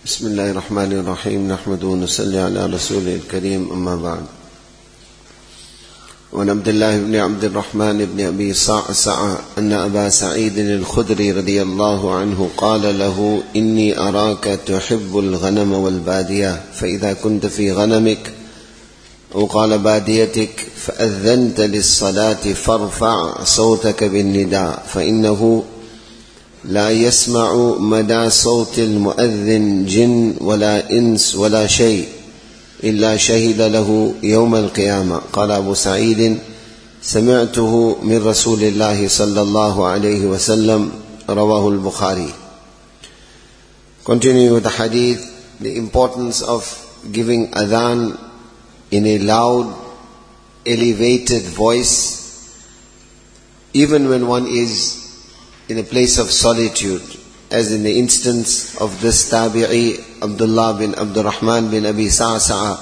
بسم الله الرحمن الرحيم نحمده ونصلي على رسوله الكريم أما بعد. وعن عبد الله بن عبد الرحمن بن أبي صعصع أن أبا سعيد الخدري رضي الله عنه قال له: إني أراك تحب الغنم والبادية، فإذا كنت في غنمك أو قال باديتك فأذنت للصلاة فارفع صوتك بالنداء، فإنه لا يسمع مدى صوت المؤذن جن ولا إنس ولا شيء إلا شهد له يوم القيامة. قال أبو سعيد: سمعته من رسول الله صلى الله عليه وسلم، رواه البخاري. Continuing with the hadith, the importance of giving adhan in a loud, elevated voice, even when one is in a place of solitude, as in the instance of this tabi'i, Abdullah bin Abdurrahman bin Abi Sa'sa'a.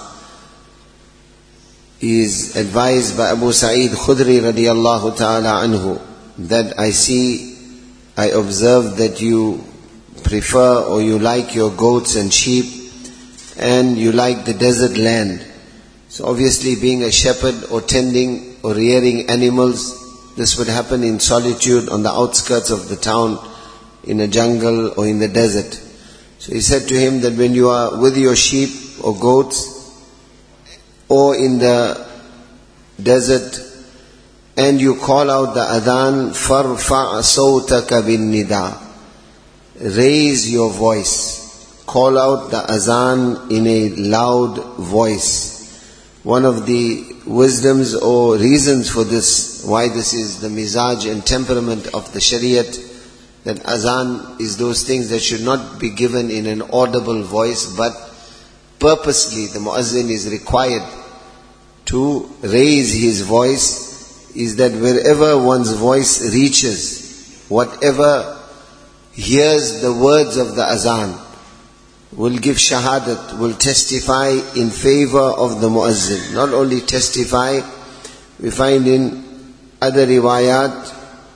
He is advised by Abu Sa'id Khudri radiyallahu ta'ala anhu that I observe that you prefer or you like your goats and sheep and you like the desert land. So obviously being a shepherd or tending or rearing animals, this would happen in solitude on the outskirts of the town, in a jungle or in the desert. So he said to him that when you are with your sheep or goats or in the desert and you call out the adhan, فَارْفَعْ صَوْتَكَ بِالنِّدَاءِ, raise your voice, call out the adhan in a loud voice. One of the wisdoms or reasons for this, why this is the mizaj and temperament of the Shariat, that azan is those things that should not be given in an audible voice, but purposely the muazzin is required to raise his voice, is that wherever one's voice reaches, whatever hears the words of the azan will give shahadat, will testify in favor of the muazzin. Not only testify, we find in other riwayat,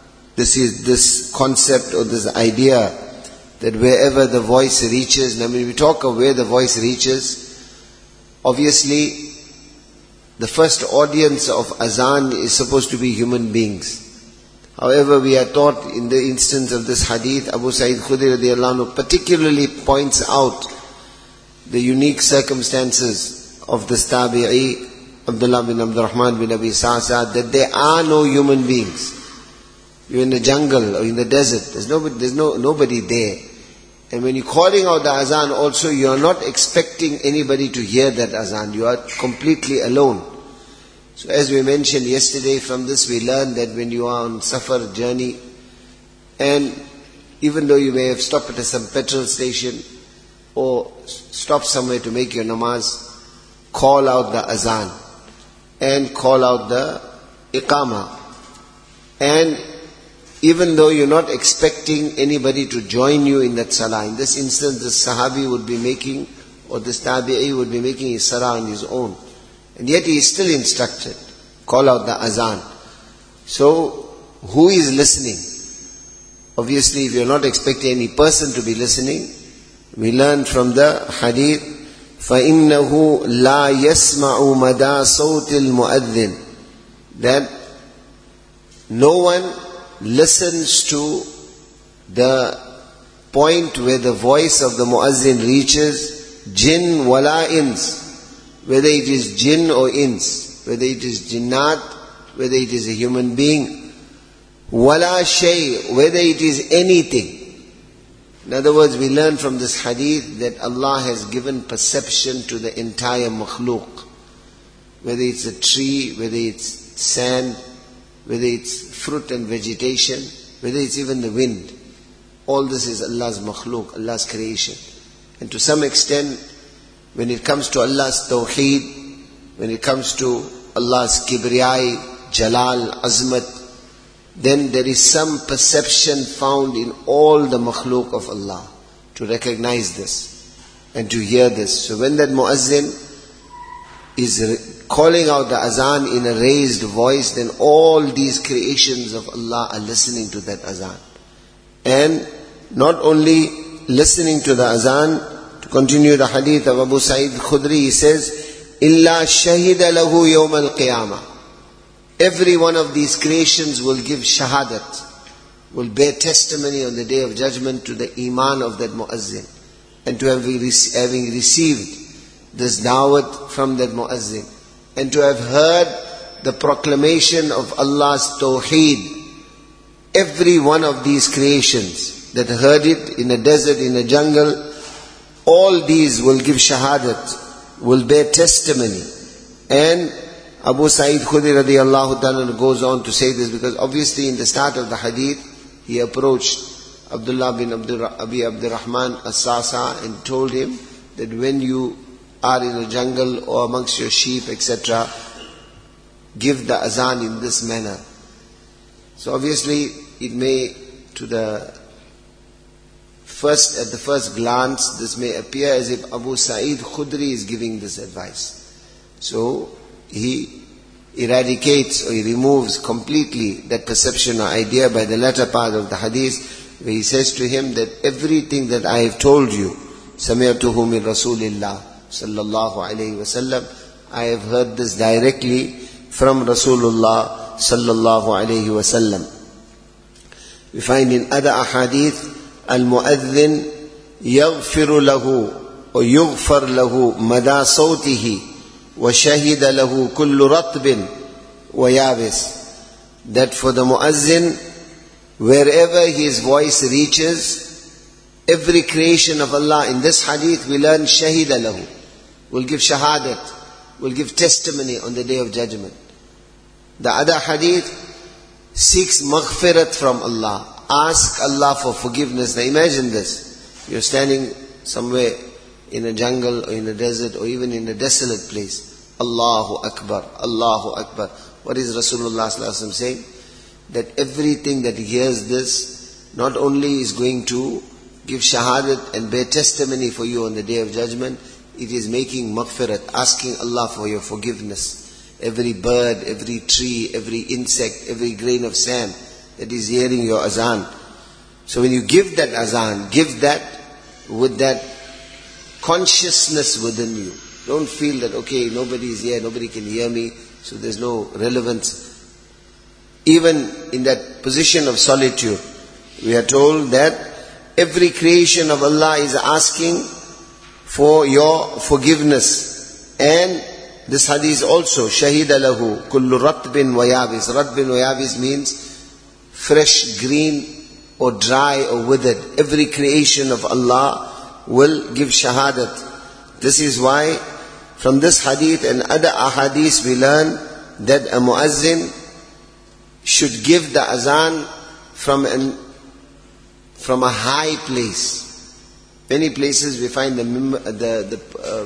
this concept or this idea that wherever the voice reaches, and when we talk of where the voice reaches, obviously the first audience of azan is supposed to be human beings. However, we are taught in the instance of this hadith, Abu Sa'id Khudri radiyallahu anhu particularly points out the unique circumstances of this tabi'i, Abdullah bin Abdurrahman bin Abi Sa'sa, that there are no human beings. You're in the jungle or in the desert, there's nobody there. And when you're calling out the azan also, you are not expecting anybody to hear that azan. You are completely alone. So as we mentioned yesterday, from this we learn that when you are on safar journey, and even though you may have stopped at some petrol station or stop somewhere to make your namaz, call out the azan and call out the iqamah. And even though you're not expecting anybody to join you in that salah, in this instance the sahabi would be making, or this tabi'i would be making his salah on his own. And yet he is still instructed, call out the azan. So, who is listening? Obviously, if you're not expecting any person to be listening, we learn from the hadith, فَإِنَّهُ لَا يَسْمَعُ مَدَى صَوْتِ الْمُؤَذِّنِ, that no one listens to the point where the voice of the muazzin reaches, jinn wala ins, whether it is jinn or ins, whether it is jinnat, whether it is a human being, wala shay, whether it is anything. In other words, we learn from this hadith that Allah has given perception to the entire makhluk. Whether it's a tree, whether it's sand, whether it's fruit and vegetation, whether it's even the wind. All this is Allah's makhluk, Allah's creation. And to some extent, when it comes to Allah's tawheed, when it comes to Allah's kibriyai, jalal, azmat, then there is some perception found in all the makhluk of Allah to recognize this and to hear this. So when that muazzin is calling out the azan in a raised voice, then all these creations of Allah are listening to that azan. And not only listening to the azan, To continue the hadith of Abu Sa'id Khudri, he says, إِلَّا شَهِدَ لَهُ يَوْمَ الْقِيَامَةِ. Every one of these creations will give shahadat, will bear testimony on the Day of Judgment to the iman of that muazzin, and to having received this da'wat from that muazzin, and to have heard the proclamation of Allah's tawheed. Every one of these creations that heard it in a desert, in a jungle, all these will give shahadat, will bear testimony. And Abu Sa'id Khudri radiyallahu ta'ala goes on to say this, because obviously in the start of the hadith, he approached Abdullah bin Abi Abdurrahman as-Sasa and told him that when you are in a jungle or amongst your sheep, etc., give the azan in this manner. So obviously it may, at the first glance, this may appear as if Abu Sa'id Khudri is giving this advice. So he eradicates or he removes completely that perception or idea by the latter part of the hadith, where he says to him that everything that I have told you, سَمِعْتُهُ مِنْ رَسُولِ اللَّهِ sallallahu alayhi wasallam, I have heard this directly from Rasulullah sallallahu alayhi wasallam. We find in other ahadith, al-mu'adhin yaghfiru lahu or yughfar lahu mada sawtihi wa shahida lahu kullu ratbin wa yabis. That for the muazzin, wherever his voice reaches, every creation of Allah, in this hadith we learn shahida lahu, will give shahadat, will give testimony on the Day of Judgment. The other hadith seeks maghfirat from Allah. Ask Allah for forgiveness. Now imagine this. You're standing somewhere in a jungle or in a desert or even in a desolate place. Allahu Akbar, Allahu Akbar. What is Rasulullah sallallahu alaihi wasallam saying? That everything that hears this not only is going to give shahadat and bear testimony for you on the Day of Judgment, it is making maghfirat, asking Allah for your forgiveness. Every bird, every tree, every insect, every grain of sand that is hearing your azan. So when you give that azan, give that with that consciousness within you. Don't feel that, okay, nobody is here, nobody can hear me, so there's no relevance. Even in that position of solitude, we are told that every creation of Allah is asking for your forgiveness. And this hadith also, shahida lahu kullu ratbin wa yabis. Ratbin wa yabis means fresh, green or dry or withered. Every creation of Allah will give shahadat. This is why from this hadith and other ahadith we learn that a muazzin should give the azan from a high place. Many places we find the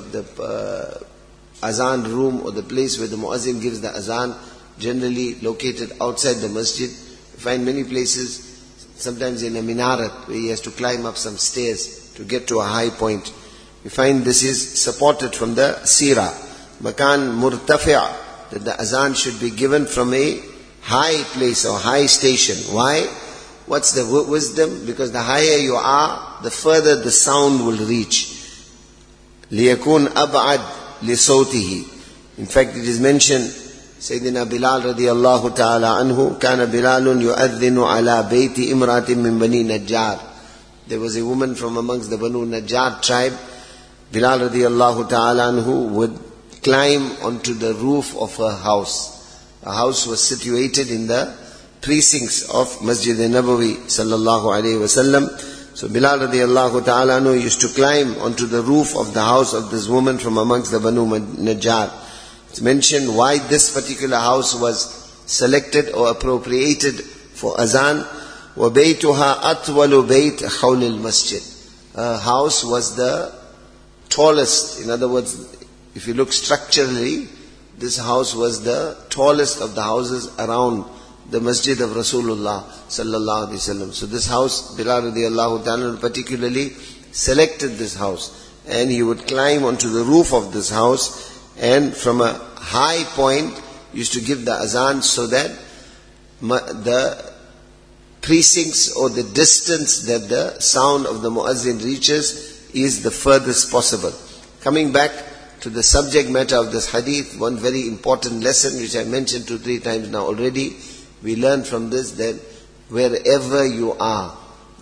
azan room or the place where the muazzin gives the azan, generally located outside the masjid. We find many places, sometimes in a minaret, where he has to climb up some stairs to get to a high point. We find this is supported from the seerah. Makan murtafi', that the azan should be given from a high place or high station. Why? What's the wisdom? Because the higher you are, the further the sound will reach. لِيَكُونَ أَبْعَدْ لِصَوْتِهِ. In fact, it is mentioned, Sayyidina Bilal radiyallahu ta'ala anhu, كَانَ بِلَالٌ يُؤَذِّنُ عَلَى بَيْتِ إِمْرَاتٍ مِّن بَنِي نَجَّارٍ. There was a woman from amongst the Banu Najjar tribe. Bilal radiyallahu ta'ala anhu would climb onto the roof of her house. Her house was situated in the precincts of Masjid al-Nabawi sallallahu alayhi wasallam. So Bilal radiyallahu ta'ala anhu used to climb onto the roof of the house of this woman from amongst the Banu Najjar. It's mentioned why this particular house was selected or appropriated for azan. وَبَيْتُهَا أَطْوَلُ بَيْتْ حَوْلِ الْمَسْجِدِ. Her house was the tallest. In other words, if you look structurally, this house was the tallest of the houses around the masjid of Rasulullah sallallahu alaihi wasallam. So this house, Bilal radiyallahu ta'ala particularly selected this house, and he would climb onto the roof of this house, and from a high point used to give the azan, so that the precincts or the distance that the sound of the muazzin reaches is the furthest possible. Coming back to the subject matter of this hadith, one very important lesson which I mentioned 2-3 times now already, we learn from this that wherever you are,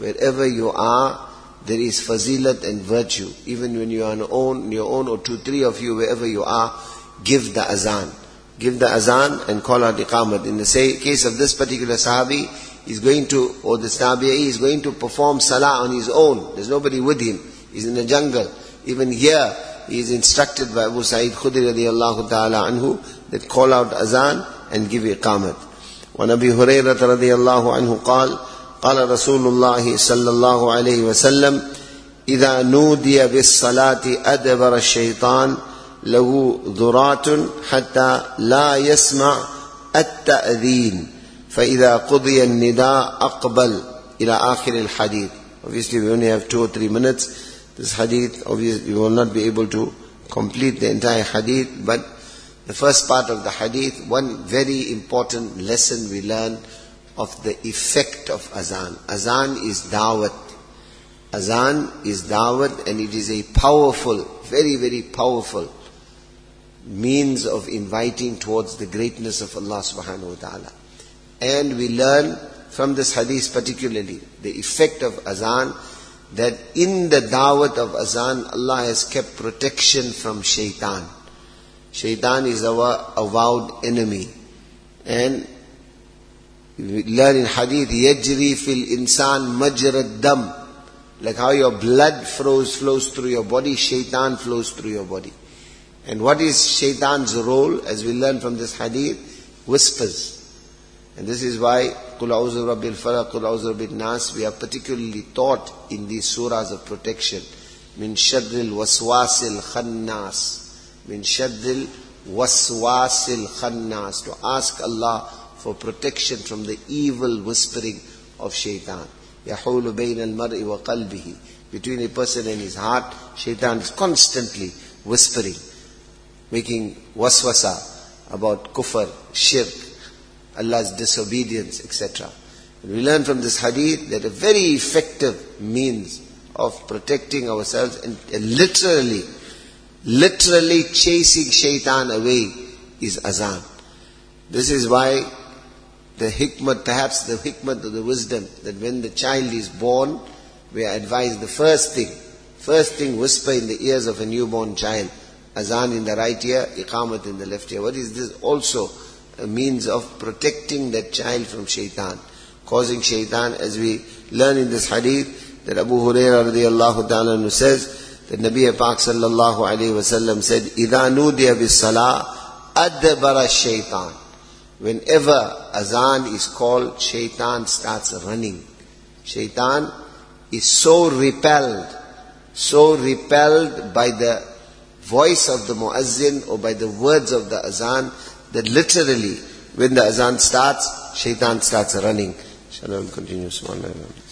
there is fazilat and virtue. Even when you are on your own or 2-3 of you, wherever you are, give the azan. Give the azan and call out iqamat. In the case of this particular sahabi, he's going to, or the tabi'i, is going to perform salah on his own. There's nobody with him. He's in the jungle. Even here, he is instructed by Abu Sa'id Khudri radiyallahu ta'ala anhu that call out azan and give iqamat. وَنَبِي هُرَيْرَةَ رَضِيَ اللَّهُ عَنْهُ قال قال رسول الله صلى الله عليه وسلم إذا نودي بالصلاة أدبر الشيطان له ذرات حتى لا يسمع التأذين فإذا قضي النداء أقبل إلى آخر الحديث. Obviously we only have 2 or 3 minutes. This hadith, obviously we will not be able to complete the entire hadith, but the first part of the hadith, one very important lesson we learn of the effect of azan. Azan is da'wat. Azan is da'wat, and it is a powerful, very, very powerful means of inviting towards the greatness of Allah subhanahu wa ta'ala. And we learn from this hadith particularly the effect of azan, that in the da'wat of azan, Allah has kept protection from shaitan. Shaitan is our avowed enemy. And we learn in hadith, يَجْرِي فِي الْإِنسَانِ مَجْرَ الدَّمِ. Like how your blood flows through your body, shaitan flows through your body. And what is shaitan's role? As we learn from this hadith, whispers. And this is why قُلْ أَعُوذُ بِرَبِّ الْفَلَقِ قُلْ أَعُوذُ بِرَبِّ النَّاسِ, we are particularly taught in these surahs of protection. مِنْ شَرِّ الْوَسْوَاسِ الْخَنَّاسِ. مِنْ شَرِّ الْوَسْوَاسِ الْخَنَّاسِ. To ask Allah for protection from the evil whispering of shaitan. يَحُولُ بَيْنَ الْمَرْءِ وَقَلْبِهِ. Between a person and his heart, shaitan is constantly whispering, making waswasa about kufr, shirk, Allah's disobedience, etc. We learn from this hadith that a very effective means of protecting ourselves and literally chasing shaitan away is azan. This is why the hikmah, perhaps the hikmah of the wisdom, that when the child is born, we are advised the first thing, whisper in the ears of a newborn child. Azan in the right ear, iqamat in the left ear. What is this? Also a means of protecting that child from shaitan, causing shaitan, as we learn in this hadith, that Abu Hurairah radiyallahu ta'ala says, that Nabi Pak sallallahu alayhi wa sallam said, إِذَا نُودِيَ بِالصَّلَاةِ أَدْبَرَ الشَّيْطَانِ. Whenever azan is called, shaitan starts running. Shaitan is so repelled by the voice of the muazzin or by the words of the azan, that literally when the azan starts, shaitan starts running. Inshallah we'll continue. Subhanallah.